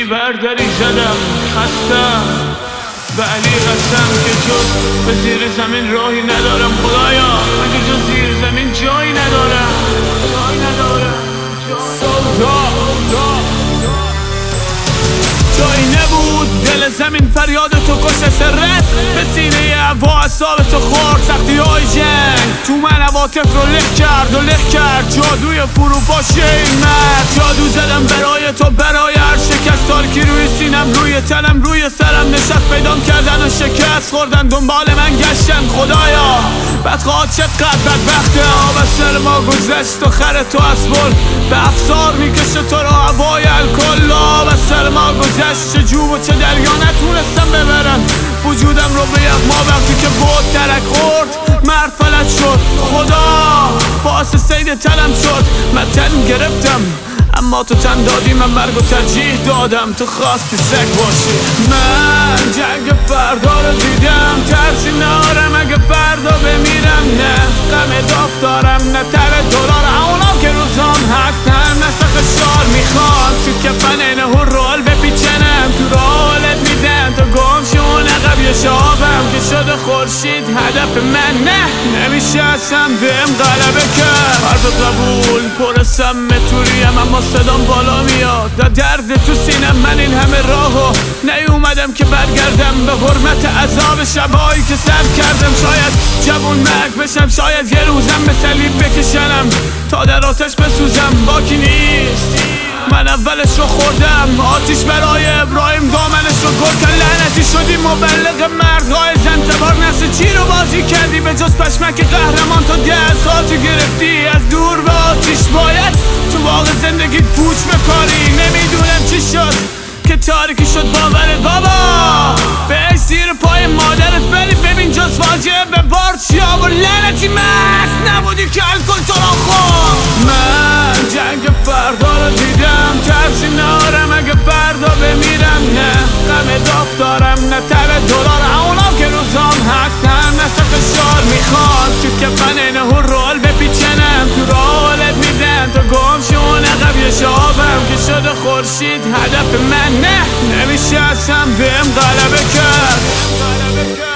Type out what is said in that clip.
برداری زدم خستم به علی قسم که جز به زیر زمین راهی ندارم خدایا مگه جز زیر زمین جایی ندارم جایی نبود دل زمین فریاد تو کشت سرت به سینه هوا اعصاب تو خورد سختی های جنگ تو من عواطف رو لخ کرد جادوی فروپاشی این مرد جادو زدم برای تو برای هر شکست تارکی روی سینم روی تنم روی سرم نشست پیدام کردن و شکست خوردن دنبال من گشتن خدایا بدخواه چقدر بدبخته آب از سر ما گذشت و خر تو اسبل به افسار میکشه تو رو هوای الکل آب از سر ما گذشت چه جوب و چه دریا نتونستم ببرن وجودم رو به یغما وقتی که بود ترک خورد مرد فلج شد خدا باعث سید تنم شد من تن گرفتم اما تو تن دادی من مرگ و ترجیح دادم تو خواستی سگ باشی من جنگ فردا رو دیدم ترسی نارم اگه فردا بمیرم نه غم دافتارم نه تل دلار اونا که روزام هستن نسخ شار میخوان تو کفن اینه هر رول بپیچنم تو رولت میدن تو گم شون عقب یه شابم که شده خورشید هدف من نه نمیشه اصلا بهم غلبه کرد حرف قبول پر سم توریم اما صدام بالا میاد درد تو سینم من این همه راهو نیومدم که برگردم به حرمت عذاب شبایی که سر کردم شاید جوون مرگ بشم شاید یه روزم به صلیب بکشنم تا در آتش بسوزم باکی نیست من اولش رو خوردم آتیش برای ابراهیم دامنش رو گرکن لعنتی شدی مبلغ مردهای زنتبار نسل چی رو بازی کردی به جز پشمک قهرمان تا 10 ساعت گرفتی از دور به آتیش باید تو باغ زندگیت پوچ بکاری نمیدونم چی شد که تاریکی شد باورت بابا به زیر پای مادرت ولی ببین جز فاجعه به بار شیاب و لعنتی مست نبودی که الکل تو را خورد من جنگ فردا رو دیدم ترسی نارم اگه فردا بمیرم نه غم دافتارم نه تل دلار اونا که روزام هستن نسخ شار میخوان تو کفن اینه هر رول بپیچنم تو رولت میدن تو گم شون عقب یه شابم که شده خورشید هدف من نه نمیشه اصلا بهم غلبه کرد